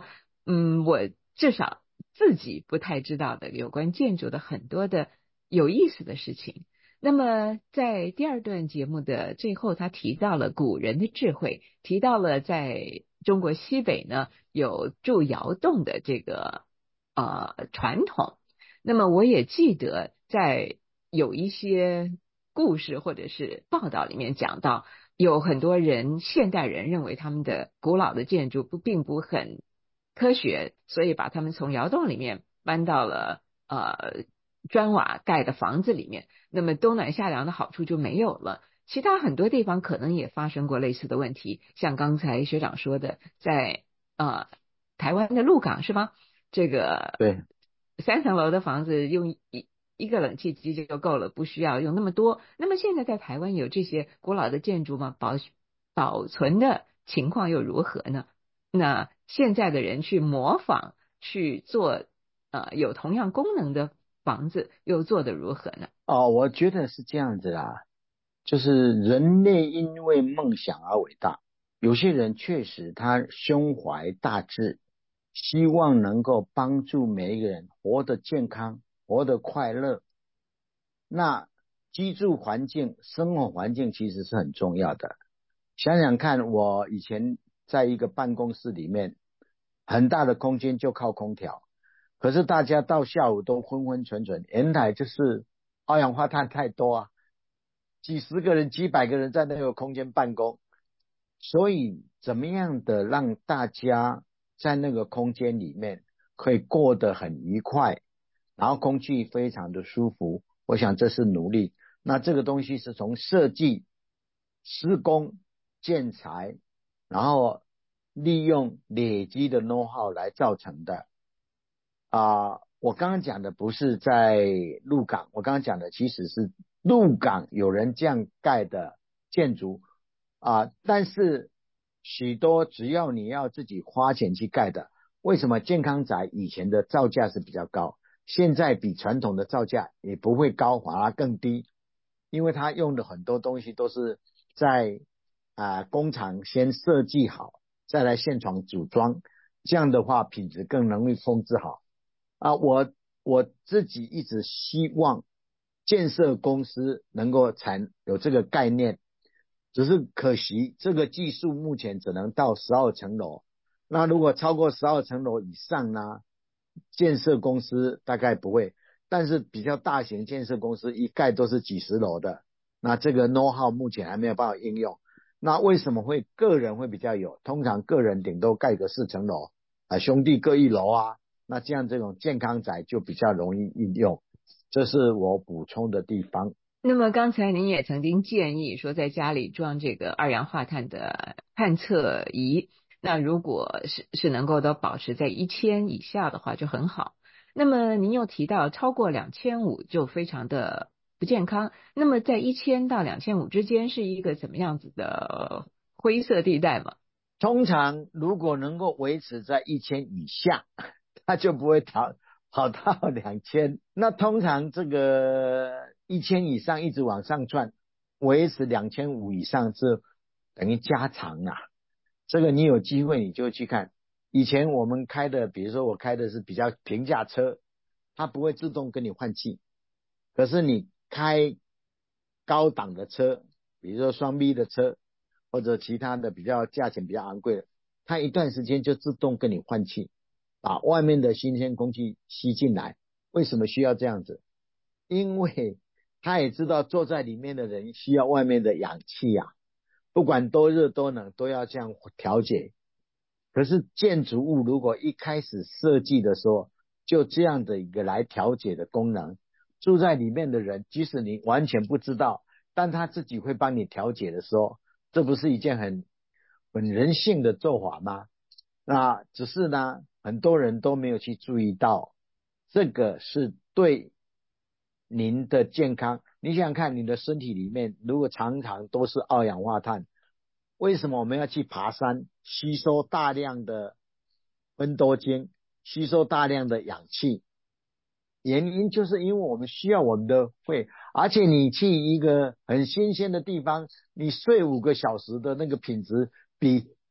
我至少自己不太知道的有关建筑的很多的有意思的事情。那么在第二段节目的最后，他提到了古人的智慧，提到了在中国西北呢有筑窑洞的这个传统。那么我也记得在有一些故事或者是报道里面讲到，有很多人现代人认为他们的古老的建筑并不很科学，所以把他们从窑洞里面搬到了砖瓦盖的房子里面，那么冬暖夏凉的好处就没有了。其他很多地方可能也发生过类似的问题，像刚才学长说的，在台湾的鹿港是吗？这个对 3层楼的房子用一个冷气机就够了，不需要用那么多。那么现在在台湾有这些古老的建筑吗？保存的情况又如何呢？那现在的人去模仿去做有同样功能的房子又做得如何呢？ 我觉得是这样子啦，就是人类因为梦想而伟大，有些人确实他胸怀大志，希望能够帮助每一个人活得健康，活得快乐。那居住环境、生活环境其实是很重要的。想想看，我以前在一个办公室里面，很大的空间就靠空调，可是大家到下午都昏昏沉沉，原来就是二氧化碳太多啊，几十个人、几百个人在那个空间办公，所以怎么样的让大家在那个空间里面可以过得很愉快，然后空气非常的舒服，我想这是努力。那这个东西是从设计、施工、建材，然后利用累积的 know how 来造成的。我刚刚讲的不是在鹿港，我刚刚讲的其实是鹿港有人这样盖的建筑但是许多只要你要自己花钱去盖的，为什么健康宅以前的造价是比较高，现在比传统的造价也不会高，反而更低？因为它用的很多东西都是在工厂先设计好，再来现场组装，这样的话品质更容易控制好。我自己一直希望建设公司能够有这个概念，只是可惜这个技术目前只能到12层楼。那如果超过12层楼以上呢，建设公司大概不会，但是比较大型建设公司一盖都是几十楼的，那这个 know how 目前还没有办法应用。那为什么个人会比较有？通常个人顶多盖个4层楼兄弟各1楼啊，那这样这种健康宅就比较容易应用，这是我补充的地方。 那么刚才您也曾经建议说在家里装这个二氧化碳的探测仪，那如果是能够都保持在1000以下的话就很好。那么您又提到超过2500就非常的不健康，那么在1000到2500之间是一个怎么样子的灰色地带吗？ 通常如果能够维持在1000以下，它就不会跑到2000。那通常这个1000以上一直往上窜，维持2500以上是等于加长啊。这个你有机会你就去看。以前我们开的，比如说我开的是比较平价车，它不会自动跟你换气。可是你开高档的车，比如说双 B 的车，或者其他的价钱比较昂贵的，它一段时间就自动跟你换气，把外面的新鲜空气吸进来。为什么需要这样子？因为他也知道坐在里面的人需要外面的氧气啊，不管多热多冷都要这样调节。可是建筑物如果一开始设计的时候就这样的一个来调节的功能，住在里面的人即使你完全不知道，但他自己会帮你调节的时候，这不是一件很人性的做法吗？那只是呢很多人都没有去注意到，这个是对您的健康。你想想看，你的身体里面如果常常都是二氧化碳，为什么我们要去爬山，吸收大量的芬多精，吸收大量的氧气？原因就是因为我们需要我们的肺，而且你去一个很新鲜的地方，你睡5个小时的那个品质比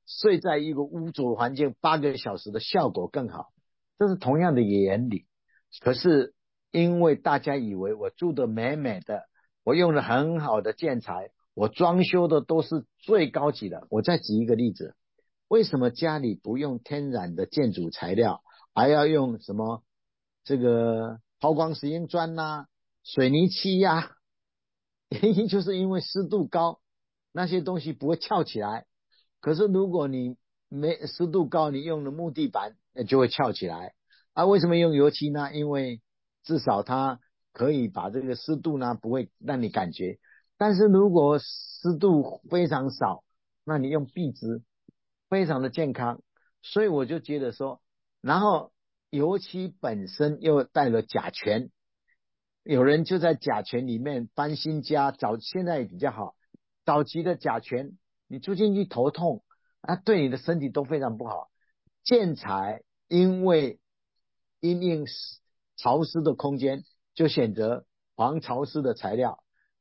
睡在一个污浊环境8个小时的效果更好，这是同样的原理。可是因为大家以为我住得美美的，我用了很好的建材，我装修的都是最高级的。我再举一个例子，为什么家里不用天然的建筑材料，还要用什么这个抛光石英砖啊、水泥漆啊？原因就是因为湿度高，那些东西不会翘起来。可是如果你没湿度高，你用了木地板，那就会翘起来。为什么用油漆呢？因为至少它可以把这个湿度呢不会让你感觉。但是如果湿度非常少，那你用壁纸非常的健康。所以我就觉得说，然后油漆本身又带了甲醛，有人就在甲醛里面搬新家，现在也比较好，早期的甲醛你住进去头痛对你的身体都非常不好。建材因为因应潮湿的空间，就选择防潮湿的材料，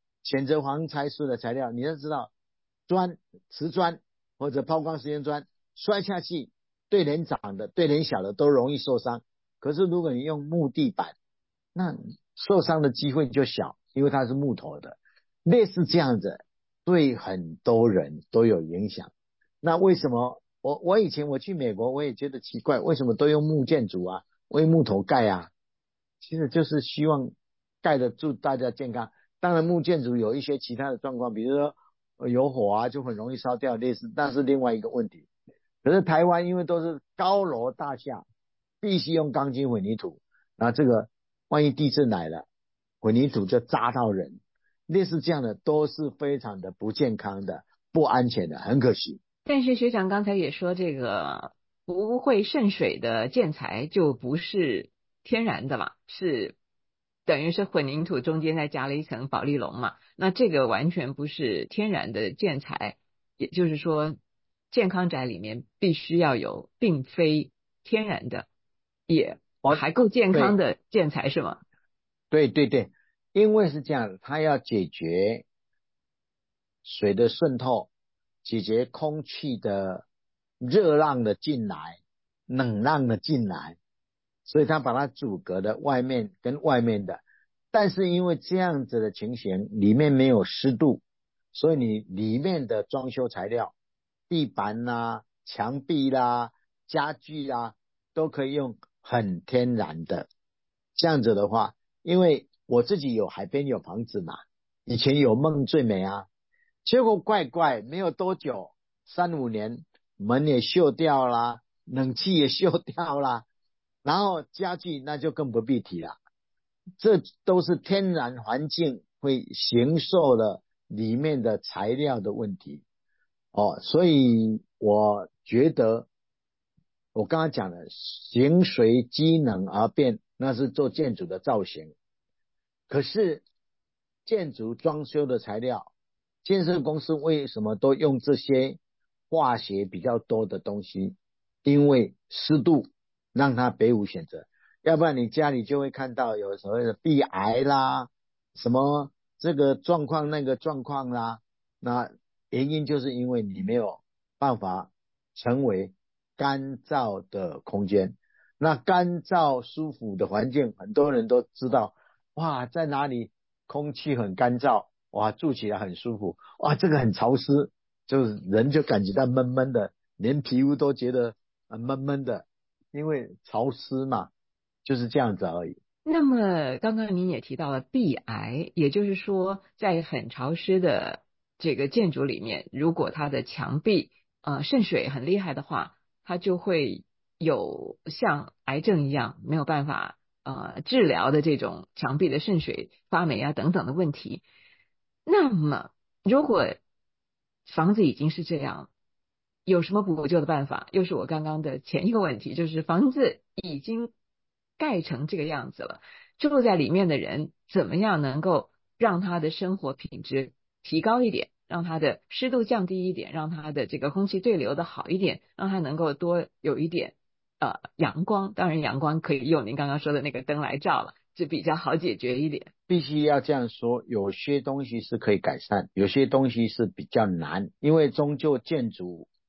你要知道瓷砖或者抛光石英砖摔下去，对人长的对人小的都容易受伤。可是如果你用木地板，那受伤的机会就小，因为它是木头的。类似这样子对很多人都有影响。那为什么我以前我去美国我也觉得奇怪，为什么都用木建筑啊，用木头盖啊？其实就是希望盖得住大家健康。当然木建筑有一些其他的状况，比如说有火啊就很容易烧掉，类似，那是另外一个问题。可是台湾因为都是高楼大厦，必须用钢筋混凝土，那这个万一地震来了，混凝土就扎到人，类似这样的都是非常的不健康的、不安全的，很可惜。 但是学长刚才也说，这个不会渗水的建材就不是天然的嘛，是等于是混凝土中间再加了一层保丽龙嘛，那这个完全不是天然的建材，也就是说健康宅里面必须要有并非天然的也还够健康的建材是吗？ 对对对，因为是这样，它要解决水的渗透，解决空气的热浪的进来、冷浪的进来，所以它把它阻隔的外面跟外面的。但是因为这样子的情形，里面没有湿度，所以你里面的装修材料、地板啦、墙壁啦、家具啦，都可以用很天然的。这样子的话，因为我自己有海边有房子嘛，以前有梦最美啊，结果怪没有多久，3-5年门也锈掉啦，冷气也锈掉啦，然后家具那就更不必提了。这都是天然环境会形塑了里面的材料的问题所以我觉得我刚刚讲的形随机能而变，那是做建筑的造型。可是建筑装修的材料，建设公司为什么都用这些化学比较多的东西？因为湿度让它别无选择，要不然你家里就会看到有所谓的壁癌啦，什么这个状况那个状况啦，那原因就是因为你没有办法成为干燥的空间。那干燥舒服的环境，很多人都知道，哇，在哪里空气很干燥，哇，住起来很舒服，哇，这个很潮湿，就是人就感觉到闷闷的，连皮肤都觉得闷闷的，因为潮湿嘛，就是这样子而已。 那么刚刚您也提到了壁癌，也就是说在很潮湿的这个建筑里面，如果它的墙壁渗水很厉害的话，它就会有像癌症一样没有办法治疗的这种墙壁的渗水、发霉啊等等的问题。那么如果房子已经是这样，有什么补救的办法？又是我刚刚的前一个问题，就是房子已经盖成这个样子了，住在里面的人怎么样能够让他的生活品质提高一点，让他的湿度降低一点，让他的这个空气对流的好一点，让他能够多有一点阳光。当然阳光可以用您刚刚说的那个灯来照了，就比较好解决一点。 必须要这样说，有些东西是可以改善，有些东西是比较难，因为终究建筑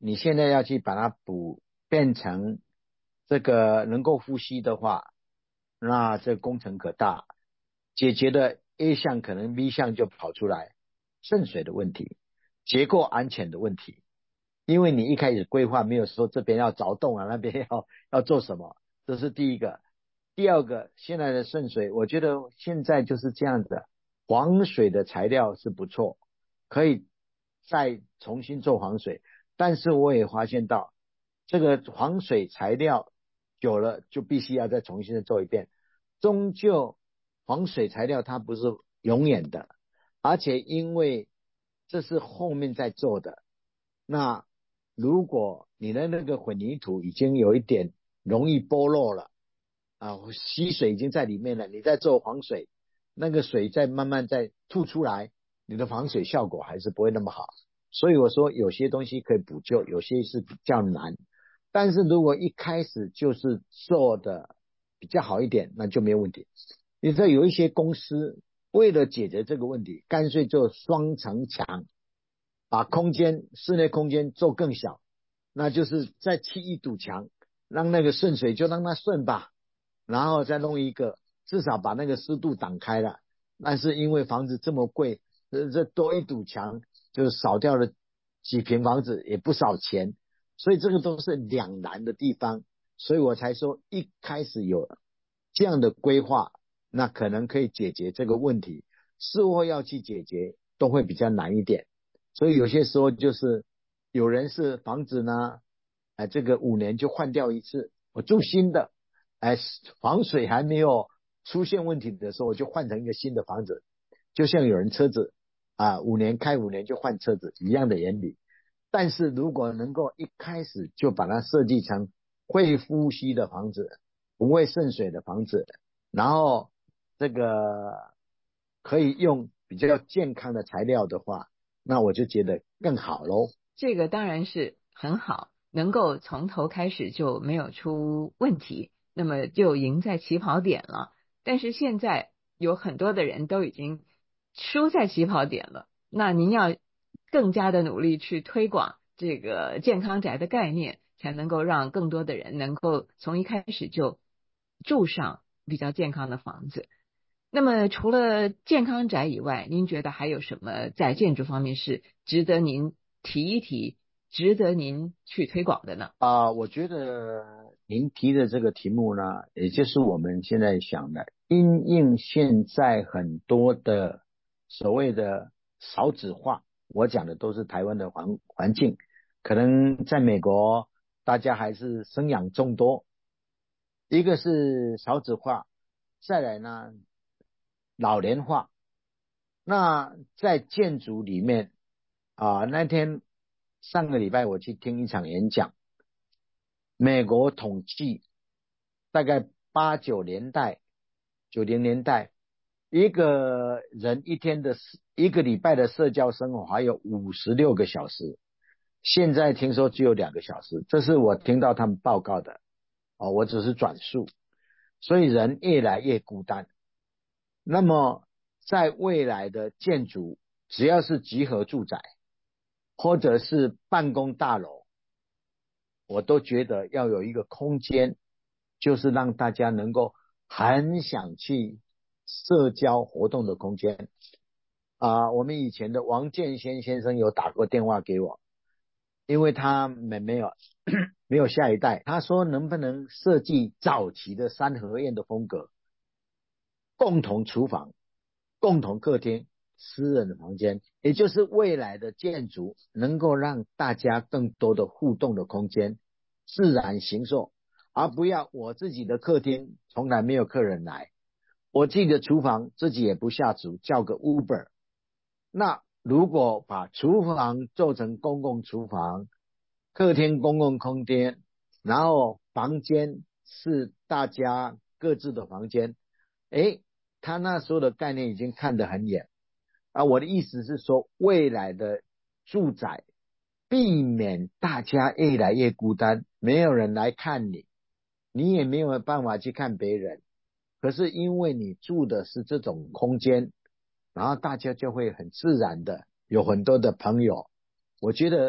你现在要去把它变成这个能够呼吸的话，那这工程可大，解决的 A 项可能 B 项就跑出来，渗水的问题，结构安全的问题，因为你一开始规划没有说这边要凿洞啊，那边要做什么，这是第一个。第二个，现在的渗水，我觉得现在就是这样的，防水的材料是不错，可以再重新做防水，但是我也发现到，这个防水材料久了就必须要再重新的做一遍，终究防水材料它不是永远的，而且因为这是后面在做的，那如果你的那个混凝土已经有一点容易剥落了吸水已经在里面了，你在做防水，那个水再慢慢再吐出来，你的防水效果还是不会那么好。所以我说有些东西可以补救，有些是比较难，但是如果一开始就是做的比较好一点，那就没有问题。你知道有一些公司为了解决这个问题，干脆做双层墙，把室内空间做更小，那就是再砌一堵墙，让那个渗水就让它渗吧，然后再弄一个，至少把那个湿度挡开了。但是因为房子这么贵，这多一堵墙就少掉了几平房子，也不少钱，所以这个都是两难的地方。所以我才说一开始有这样的规划，那可能可以解决这个问题，事后要去解决都会比较难一点。所以有些时候就是有人是房子呢，这个5年就换掉一次，我住新的，防水还没有出现问题的时候，我就换成一个新的房子，就像有人车子开5年就换车子一样的原理。但是如果能够一开始就把它设计成会呼吸的房子，不会渗水的房子，然后这个可以用比较健康的材料的话，那我就觉得更好咯。 这个当然是很好，能够从头开始就没有出问题，那么就赢在起跑点了。但是现在有很多的人都已经输在起跑点了，那您要更加的努力去推广这个健康宅的概念，才能够让更多的人能够从一开始就住上比较健康的房子。那么除了健康宅以外，您觉得还有什么在建筑方面是值得您提一提，值得您去推广的呢？ 我觉得您提的这个题目呢，也就是我们现在想的，因应现在很多的所谓的少子化，我讲的都是台湾的环境，可能在美国大家还是生养众多，一个是少子化，再来呢老年化。那在建筑里面那天上个礼拜我去听一场演讲，美国统计大概80年代、90年代，一个人一个礼拜的社交生活还有56个小时，现在听说只有2个小时，这是我听到他们报告的我只是转述。所以人越来越孤单。那么在未来的建筑，只要是集合住宅或者是办公大楼，我都觉得要有一个空间，就是让大家能够很想去社交活动的空间我们以前的王建先先生有打过电话给我，因为他们没有没有下一代，他说能不能设计早期的三合院的风格，共同厨房、共同客厅、私人的房间，也就是未来的建筑能够让大家更多的互动的空间，自然形塑，而不要我自己的客厅从来没有客人来，我自己的厨房自己也不下厨，叫个 Uber。那如果把厨房做成公共厨房，客厅公共空间，然后房间是大家各自的房间，他那时候的概念已经看得很远我的意思是说，未来的住宅避免大家越来越孤单，没有人来看你，你也没有办法去看别人，可是因为你住的是这种空间，然后大家就会很自然的有很多的朋友。我觉得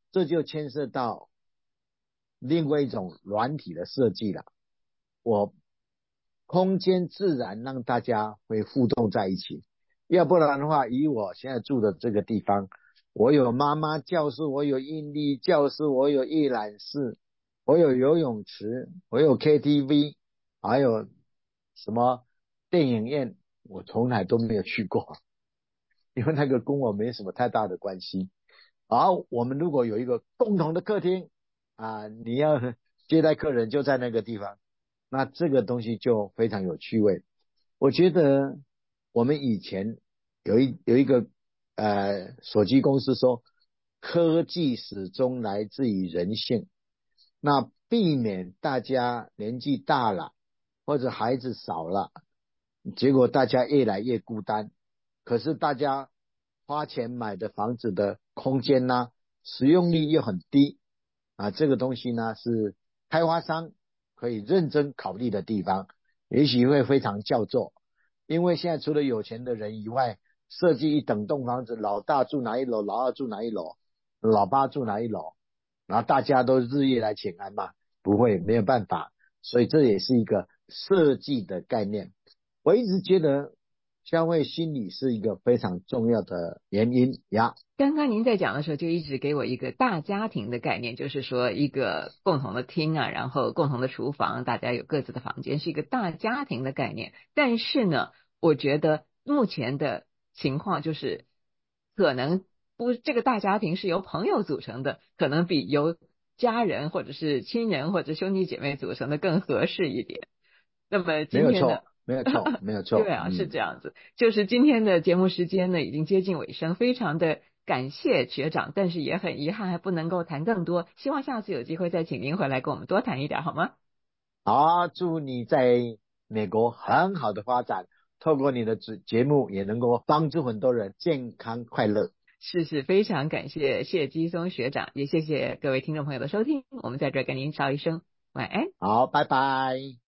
这就牵涉到另外一种软体的设计了。我空间自然让大家会互动在一起，要不然的话，以我现在住的这个地方，我有妈妈教室，我有印力教室，我有阅览室，我有游泳池，我有 KTV， 还有什么电影院，我从来都没有去过，因为那个跟我没什么太大的关系。而我们如果有一个共同的客厅你要接待客人就在那个地方，那这个东西就非常有趣味。我觉得我们以前有一个手机公司说，科技始终来自于人性，那避免大家年纪大了或者孩子少了，结果大家越来越孤单，可是大家花钱买的房子的空间呢，使用率又很低这个东西呢是开发商可以认真考虑的地方，也许会非常叫座。因为现在除了有钱的人以外，设计一整栋房子，老大住哪一楼，老二住哪一楼，老八住哪一楼，然后大家都日夜来请安嘛，不会，没有办法，所以这也是一个设计的概念。我一直觉得消费心理是一个非常重要的原因呀。 刚刚您在讲的时候就一直给我一个大家庭的概念，就是说一个共同的厅然后共同的厨房，大家有各自的房间，是一个大家庭的概念。但是呢，我觉得目前的情况就是可能不，这个大家庭是由朋友组成的，可能比由家人或者是亲人或者兄弟姐妹组成的更合适一点。那么今天呢， 没有错，没有错。 对是这样子。就是今天的节目时间呢已经接近尾声，非常的感谢学长，但是也很遗憾还不能够谈更多，希望下次有机会再请您回来跟我们多谈一点好吗？ 好，祝你在美国很好的发展，透过你的节目也能够帮助很多人健康快乐。 是，非常感谢谢基松学长，也谢谢各位听众朋友的收听，我们在这儿跟您道一声晚安。 好，拜拜。